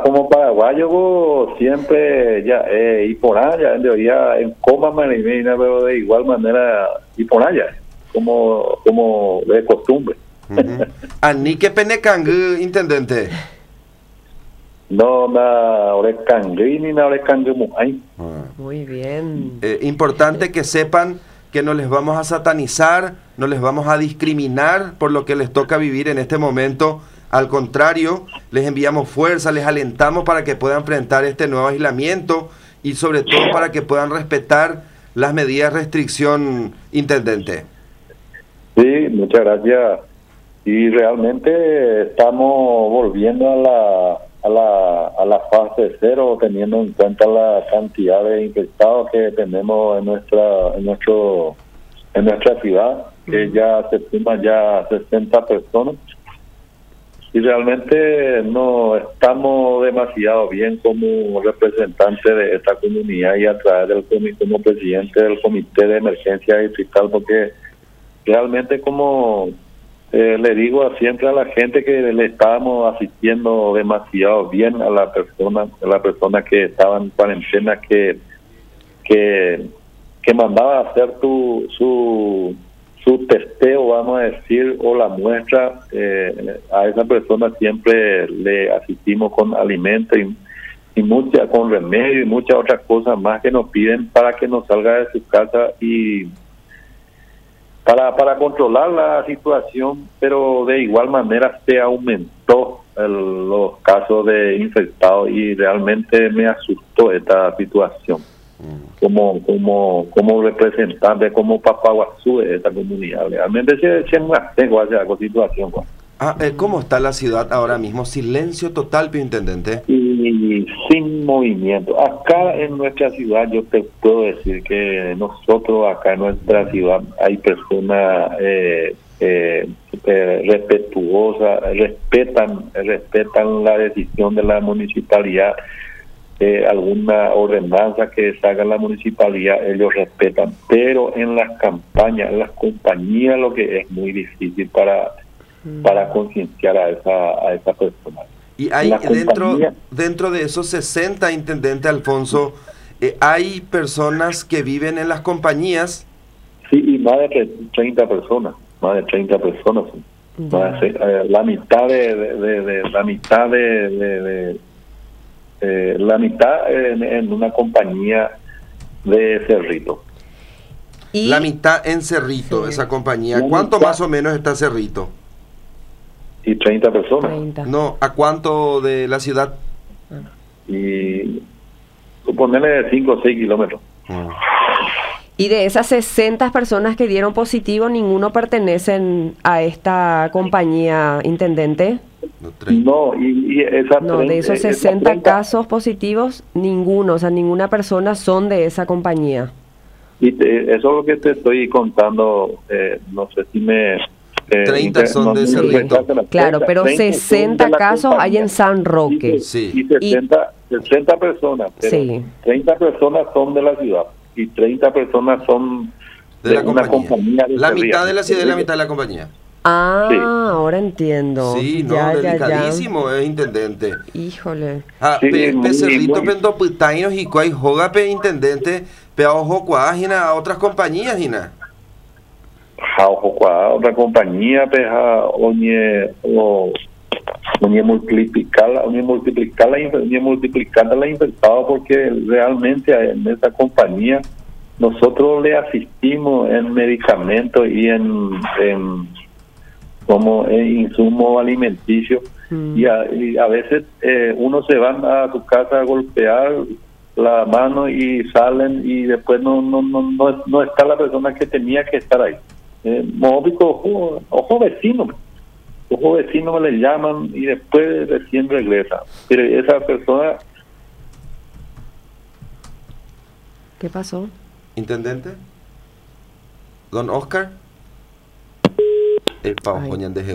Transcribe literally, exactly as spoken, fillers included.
como paraguayo vos, siempre ya eh, y por allá, en teoría en coma marimina, pero de igual manera y por allá, como, como de costumbre. Uh-huh. Anique Penecangú, intendente. No, na orecangui ni na orecangui ahí. Muy bien. Eh, importante que sepan que no les vamos a satanizar, no les vamos a discriminar por lo que les toca vivir en este momento. Al contrario, les enviamos fuerza, les alentamos para que puedan enfrentar este nuevo aislamiento y sobre todo para que puedan respetar las medidas de restricción, intendente. Sí, muchas gracias. Y realmente estamos volviendo a la a la a la fase cero, teniendo en cuenta la cantidad de infectados que tenemos en nuestra en nuestro en nuestra ciudad, que ya se suma ya sesenta personas. Y realmente no estamos demasiado bien como representantes de esta comunidad y a través del comité, como presidente del comité de emergencia distrital, porque realmente como eh, le digo siempre a la gente que le estábamos asistiendo demasiado bien a la persona, a la persona que estaba en cuarentena, que que que mandaba a hacer tu su su testeo, vamos a decir, o la muestra, eh, a esa persona siempre le asistimos con alimento y, y mucha, con remedio y muchas otras cosas más que nos piden para que nos salga de su casa y para, para controlar la situación, pero de igual manera se aumentó el, los casos de infectados y realmente me asustó esta situación. Como como como representante, como papaguazú de esta comunidad. Realmente se se tengo hacia la situación. Ah, eh, ¿cómo está la ciudad ahora mismo? Silencio total, intendente. Y sin movimiento. Acá en nuestra ciudad yo te puedo decir que nosotros acá en nuestra ciudad hay personas eh, eh, eh, respetuosas, respetan, respetan la decisión de la municipalidad. Eh, alguna ordenanza que salga la municipalidad, ellos respetan, pero en las campañas, en las compañías, lo que es muy difícil para mm. para concienciar a esa a esa persona. Y hay dentro dentro de esos sesenta, intendente Alfonso, eh, hay personas que viven en las compañías. Sí, y más de treinta personas, más de treinta personas. Yeah. Más de, eh, la mitad de, de, de, de la mitad de, de, de Eh, la mitad en, en una compañía de Cerrito. ¿Y? La mitad en Cerrito, sí. Esa compañía. La ¿Cuánto mitad, más o menos está Cerrito? Y treinta personas. treinta. No, ¿a cuánto de la ciudad? Y suponerle de cinco o seis kilómetros. Ah. Y de esas sesenta personas que dieron positivo, ¿ninguno pertenecen a esta compañía, intendente? No, y, y esa no, de esos sesenta treinta casos positivos, ninguno, o sea, ninguna persona son de esa compañía. Y te, eso es lo que te estoy contando, eh, no sé si me... Eh, treinta son no, de Cerrito. Claro, pero sesenta casos hay en San Roque. Y, sí. y sesenta, y, sesenta personas, pero sí. treinta personas son de la ciudad y treinta personas son de, de la una compañía. compañía de la mitad de la ciudad y la mitad de la compañía. Ah, sí. Ahora entiendo. Sí, no, ya, delicadísimo, ya, ya. Es intendente. Híjole. Ah, sí, pe, muy, pe Cerrito, muy. pendo putainos y cuay joga pe intendente, pe ojo cuágina a otras compañías, Gina. A ojo cuá, otra compañía, pe a oñe, o oñe multiplicarla, oñe multiplicarla, oñe multiplicarla la infectada, porque realmente en esa compañía nosotros le asistimos en medicamentos y en, en como insumo alimenticio mm. y, a, y a veces eh, uno se van a su casa a golpear la mano y salen y después no no no no, no está la persona que tenía que estar ahí. Eh, ojo, ojo vecino, ojo vecino me le llaman y después recién regresa. Pero esa persona... ¿Qué pasó? Intendente, don Oscar, el pavo de